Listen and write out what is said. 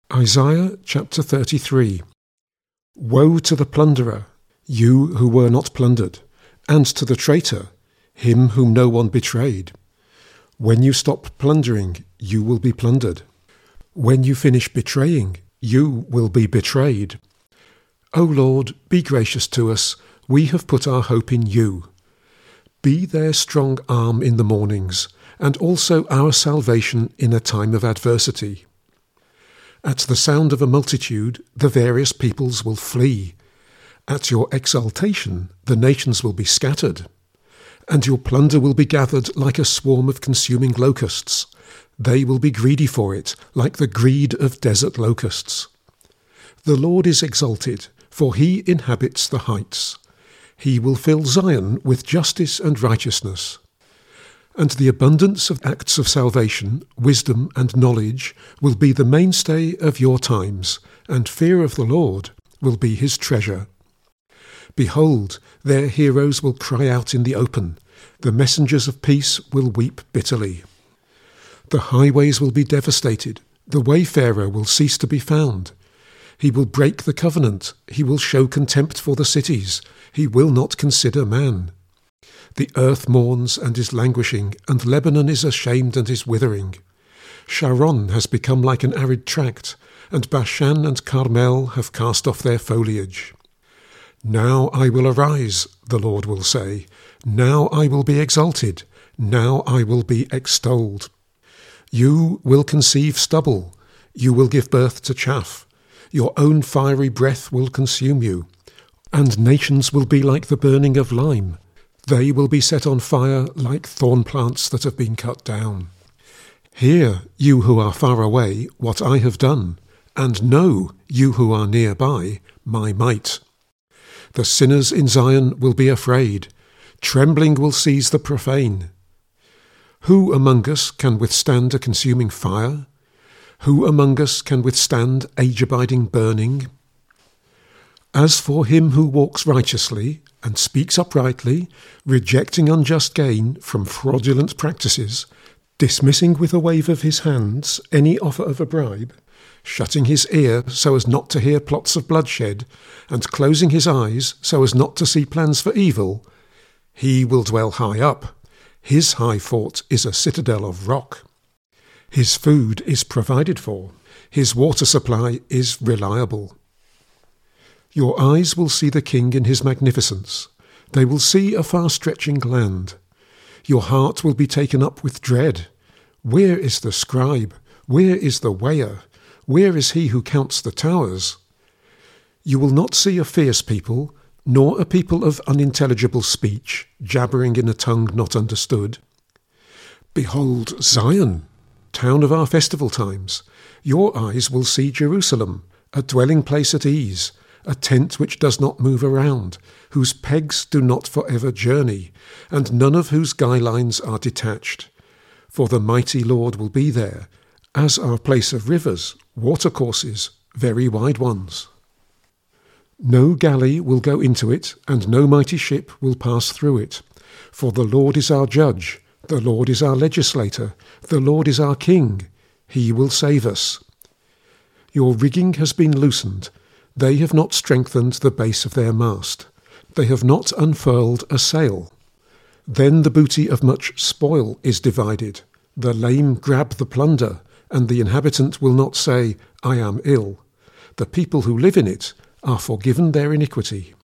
Isaiah chapter 33. Woe to the plunderer, you who were not plundered, and to the traitor, him whom no one betrayed. When you stop plundering, you will be plundered. When you finish betraying, you will be betrayed. O Lord, be gracious to us, we have put our hope in you. Be their strong arm in the mornings, and also our salvation in a time of adversity. At the sound of a multitude, the various peoples will flee. At your exaltation, the nations will be scattered. And your plunder will be gathered like a swarm of consuming locusts. They will be greedy for it, like the greed of desert locusts. The Lord is exalted, for he inhabits the heights. He will fill Zion with justice and righteousness. And the abundance of acts of salvation, wisdom and knowledge will be the mainstay of your times, and fear of the Lord will be his treasure. Behold, their heroes will cry out in the open, the messengers of peace will weep bitterly. The highways will be devastated, the wayfarer will cease to be found. He will break the covenant, he will show contempt for the cities, he will not consider man. The earth mourns and is languishing, and Lebanon is ashamed and is withering. Sharon has become like an arid tract, and Bashan and Carmel have cast off their foliage. Now I will arise, the Lord will say. Now I will be exalted. Now I will be extolled. You will conceive stubble. You will give birth to chaff. Your own fiery breath will consume you, and nations will be like the burning of lime. They will be set on fire like thorn plants that have been cut down. Hear, you who are far away, what I have done, and know, you who are nearby, my might. The sinners in Zion will be afraid. Trembling will seize the profane. Who among us can withstand a consuming fire? Who among us can withstand age-abiding burning? As for him who walks righteously and speaks uprightly, rejecting unjust gain from fraudulent practices, dismissing with a wave of his hands any offer of a bribe, shutting his ear so as not to hear plots of bloodshed, and closing his eyes so as not to see plans for evil, he will dwell high up. His high fort is a citadel of rock. His food is provided for. His water supply is reliable. Your eyes will see the king in his magnificence. They will see a far-stretching land. Your heart will be taken up with dread. Where is the scribe? Where is the weigher? Where is he who counts the towers? You will not see a fierce people, nor a people of unintelligible speech, jabbering in a tongue not understood. Behold Zion, town of our festival times. Your eyes will see Jerusalem, a dwelling place at ease, a tent which does not move around, whose pegs do not forever journey, and none of whose guy lines are detached. For the mighty Lord will be there, as our place of rivers, watercourses, very wide ones. No galley will go into it, and no mighty ship will pass through it. For the Lord is our judge, the Lord is our legislator, the Lord is our king. He will save us. Your rigging has been loosened. They have not strengthened the base of their mast. They have not unfurled a sail. Then the booty of much spoil is divided. The lame grab the plunder, and the inhabitant will not say, I am ill. The people who live in it are forgiven their iniquity.